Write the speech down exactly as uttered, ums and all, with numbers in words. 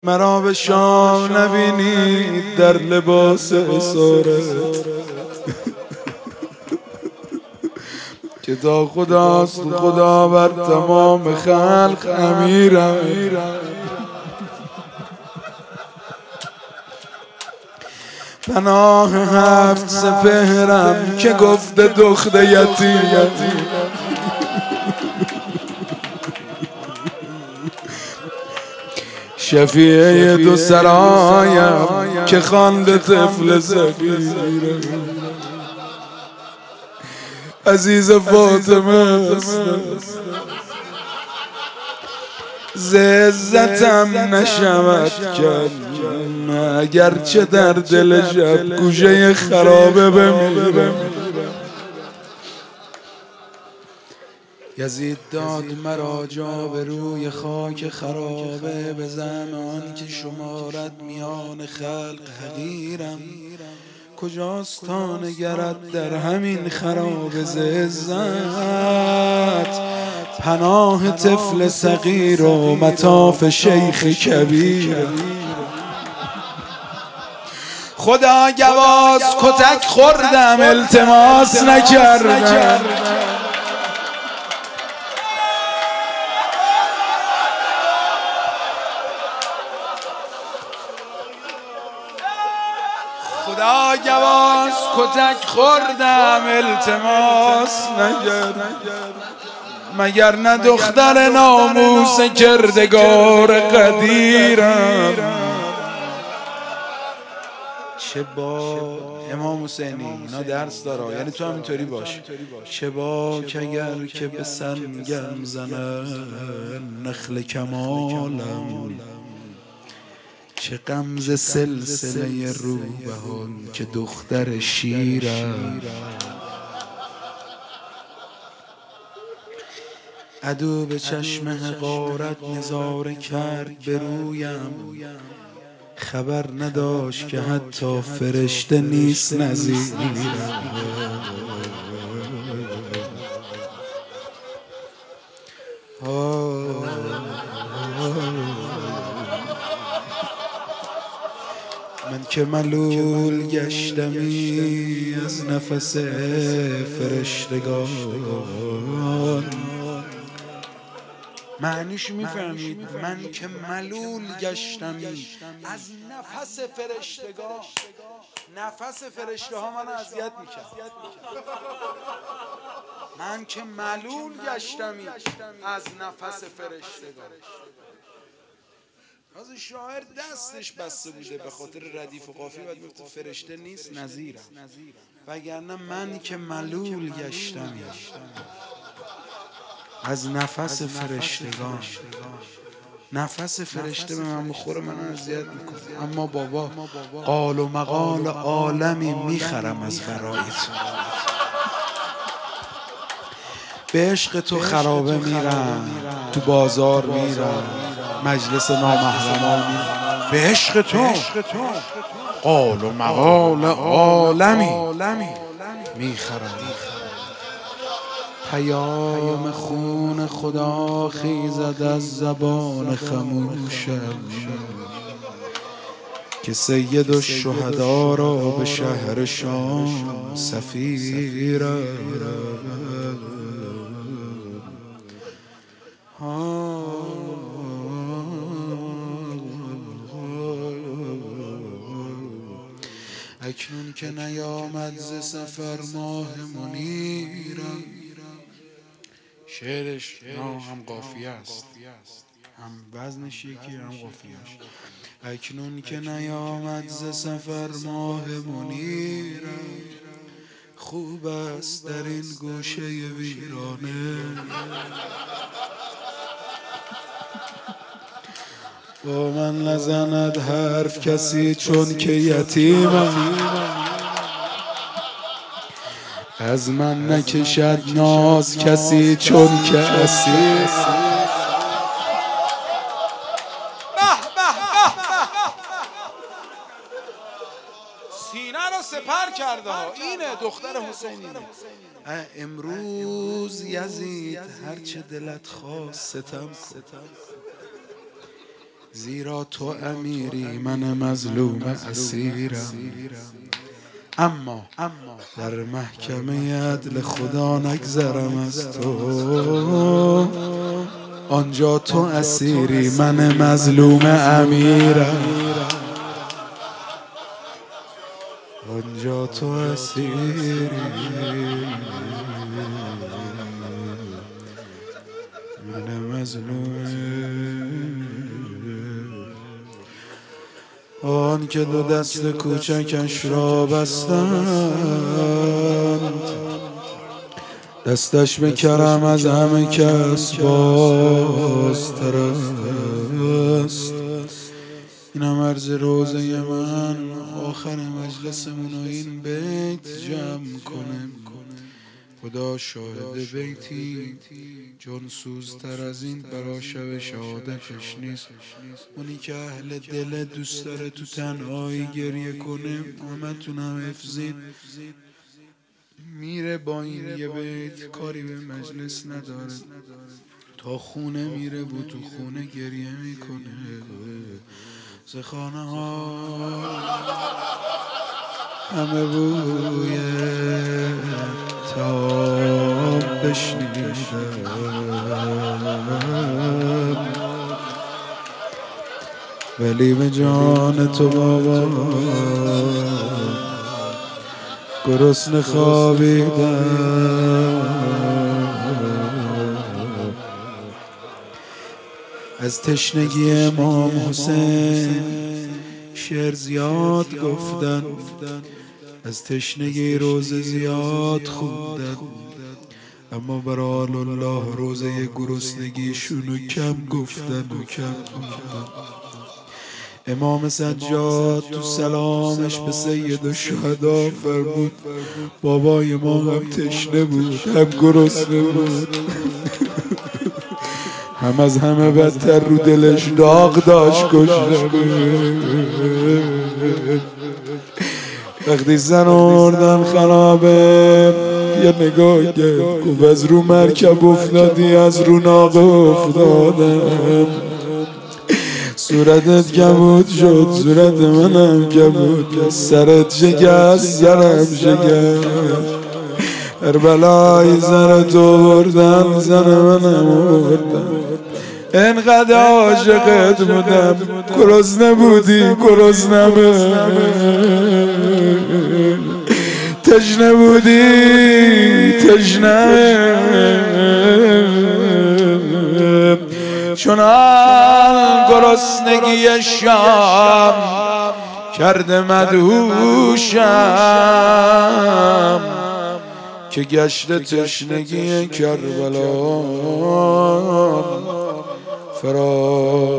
مرا به شام نبینید در لباس اسارت که تا خداست خدا بر تمام خلق امیرم. پناه هفت سپهرم که گفته دخت یتیم، شفیع دو سرایم که خوانده طفل صغیرم. عزیز فاطمه است ز عزتم نشود کرد، اگرچه در دل شب گوشه خرابه بمیرم. یزید داد مرا جا به روی خاک خرابه، به زمان که شمارت میان خلق حقیرم. کجاست تا نگرد در همین خرابه ز عزت، پناه طفل صغیر و مطاف شیخ کبیر. خدا گواز کتک خوردم التماس نکردم، خدا گواز کتک خوردم التماس نکردم، مگر نه دختر ناموس کردگار قدیرم. چه با امام حسینی اینا درس داره، یعنی تو هم اینطوری باش. چه با که اگر که به سنگم زنن نخل کمالم، چه غمزه سلسله روبهان که دختر شیرم. عدو به چشم حقارت نظاره کرد به رویم، خبر نداشت که حتی فرشته نیست نظیرم. من که ملول گشتمی از نفس فرشتگان. معنیش میفهمید؟ من که ملول گشتمی از نفس فرشتگان. نفس فرشته ها من اذیت میکرد. من که ملول گشتمی از نفس فرشتگان. از شاعر دستش بسته بوده به خاطر ردیف و قافیه، بعد میگفت فرشته نیست نظیرم، وگرنه من که ملول گشتم از نفس فرشتگان. نفس فرشته به من بخوره من اذیت میکنه، اما بابا قال و مقال عالمی میخرم از برای تو. به عشق تو خرابه میرم، تو بازار میرم، مجلس نامحرمان میرم. به عشق تو قال و مقال عالمی میخرم. پیام خون خدا خیزد از زبان خموشم، که سید الشهدا را به شهر شام سفیرم. اکنون که نیامد ز سفر ماه منیرم. شعرش هم قافیه است، هم وزنش یکی، هم قافیه‌اش. اکنون که نیامد ز سفر ماه منیرم، خوب است در این گوشه ویرانه با من نزند حرف کسی، چون که یتیمم. از من نکشد ناز کسی، چون که اسیر. سینه رو سپر کرده ها. اینه دختر حسینی. امروز یزید هرچه دلت خواست ستم کن، زیرا تو امیری من مظلوم اسیرم، اما در محکمه عدل خدا نگذرم از تو. آنجا تو اسیری من مظلوم امیرم، آنجا تو اسیری من مظلوم. آن که دو دست کوچکش را بستند، دستش به کرم از همه کس بازتر است. اینم عرض روزه من، آخر مجلسمون و این بیت جمع کنم. خدا شاهد بیتی جانسوزتر از این برا شب شهادتش نیست. اونی که اهل دل دوست داره تو تنهایی گریه کنه، همتونم حفظید، میره با این یه بیت کاری به مجلس نداره، تا خونه میره و تو خونه گریه میکنه. زخانه ها همه بوی تاب بشنیدم، ولی به جان تو بابا گرسنه خوابیدم. از تشنگی امام حسین شعر زیاد گفتن، از تشنگی روزه زیاد خوندن، اما برای الله روزه گرسنگیشونو کم گفتن و کم گفتن. امام سجاد تو سلامش به سید الشهدا فرمود بابای ما هم تشنه بود هم گرسنه بود، هم از همه بدتر رو دلش داغ داشت کشته. وقتی زن آوردن خرابه یه نگاه کرد، گفت از رو مرکب افتادی از رو ناقه افتادم. صورتت کبود شد صورت منم کبود، سرت شکست سرم شکست، هر بلای زرت آوردن زن منم آوردن. انقدر عاشقت بودم گرسنه بودی گرسنمه، تشنه بودی تشنمه، چنان گرسنگی شام کرده مدهوشم، که گشت تشنگی کربلا فرا